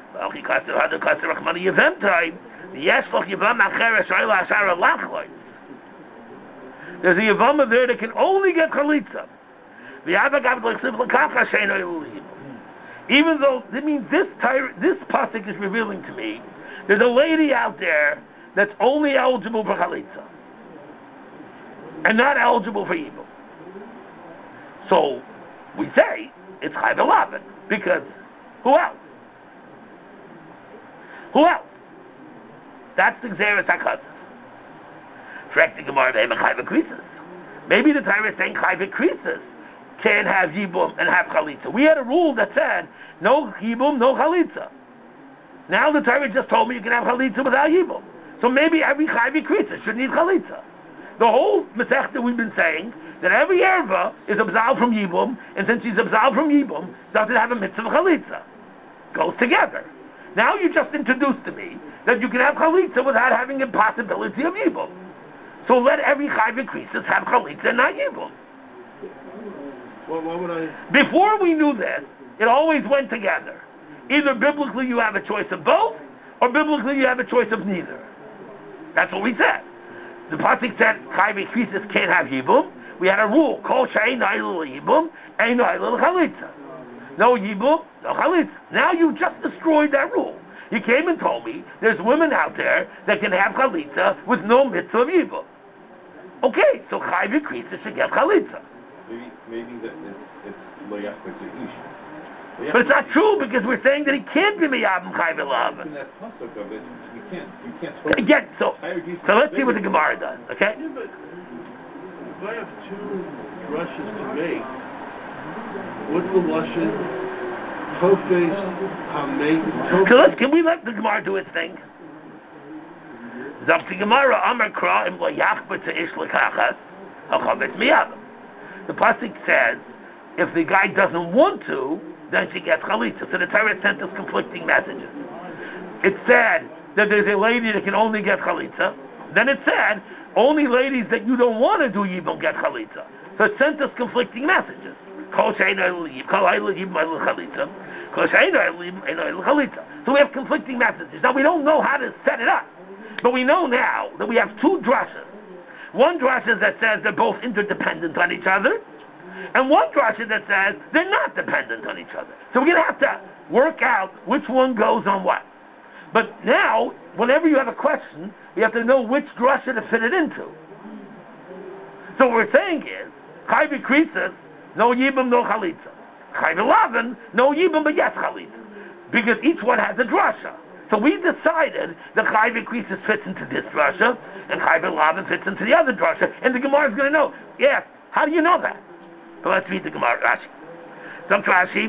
There's a Yavama there that can only get chalitza. Even though, that means this tyre, this pasuk is revealing to me, there's a lady out there that's only eligible for chalitza. And not eligible for Yibum. So, we say, it's chayv elav, because who else? Who else? That's the Xeris HaKatzah. Correct the Gemara, they have a chayv krisis. Maybe the Torah is saying chayv krisis can have Yibum and have Chalitza. We had a rule that said, no Yibum, no Chalitza. Now the Torah just told me you can have Chalitza without Yibum. So maybe every chayv krisis should need Chalitza. The whole Masechta we've been saying, that every erva is absolved from Yibum, and since she's absolved from Yibum, doesn't have a mitzvah Chalitza. Goes together. Now you just introduced to me that you can have Chalitza without having a possibility of Yibum. So let every chayv krisis have Chalitza and not Yibum. Well, why would I? Before we knew this, it always went together. Either biblically you have a choice of both, or biblically you have a choice of neither. That's what we said. The pasuk said chayv krisis can't have Yibum. We had a rule, kol she'ein na'ilul Yibum, ein na'ilul Chalitza. No Yibum, no Chalitza. Now you just destroyed that rule. You came and told me there's women out there that can have Chalitza with no mitzvah of Yibum. Okay, so chayv krisis should get Chalitza. Maybe, maybe that it's, it's lo yachbet ish. But it's not true because we're saying that he can't be miyabim chayv elav. In that pasuk of it, you can't, you can't. Again, so so let's see what the Gemara does. Okay. Yeah, but if I have two brushes to make, what's the lashon? Tofes hamei. So let's can we let the Gemara do its thing? Zok the Gemara Amar Kra im lo yachbet ish lekachas hachavetz miyabim. The pasuk says, if the guy doesn't want to, then she gets chalitza. So the Torah sent us conflicting messages. It said that there's a lady that can only get chalitza. Then it said, only ladies that you don't want to do yibum get chalitza. So it sent us conflicting messages. So we have conflicting messages. Now we don't know how to set it up. But we know now that we have two drushes. One drasha that says they're both interdependent on each other, and one drasha that says they're not dependent on each other. So we're going to have to work out which one goes on what. But now, whenever you have a question, you have to know which drasha to fit it into. So what we're saying is, chayv krisis, no yibum, no chalitza. Chayv elaven, no yibum, but yes chalitza. Because each one has a drasha. So we decided that chayv krisis fits into this drasha, and chayv elaven fits into the other drasha, and the Gemara is going to know. Yes, how do you know that? So let's read the Gemara. Rashi. So Rashi.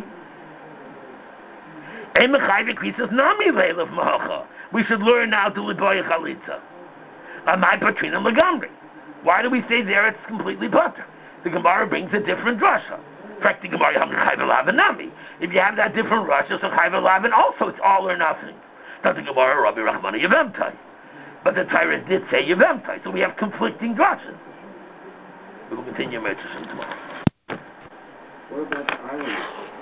We should learn now to liboy chalitza. Amai patrinam legamri. Why do we say there it's completely butter? The Gemara brings a different drasha. Correct the Gemara, chayv elaven nami. If you have that different drasha, so chayv elaven also it's all or nothing. Not the Gemara, Rabbi Rachmana Yevemtai. But the Torah did say Yevamtai, so we have conflicting drushes. We will continue Mitzvah tomorrow. What about the island?